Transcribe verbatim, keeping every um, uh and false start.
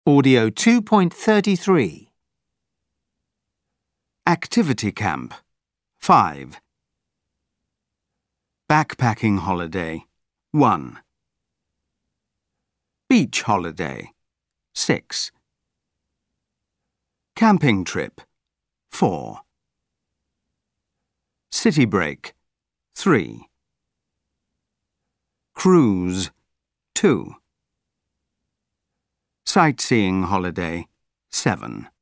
Audio two point three three. Activity Camp five. Backpacking Holiday one. Beach Holiday six. Camping Trip four. City Break three. Cruise two. Sightseeing Holiday seven.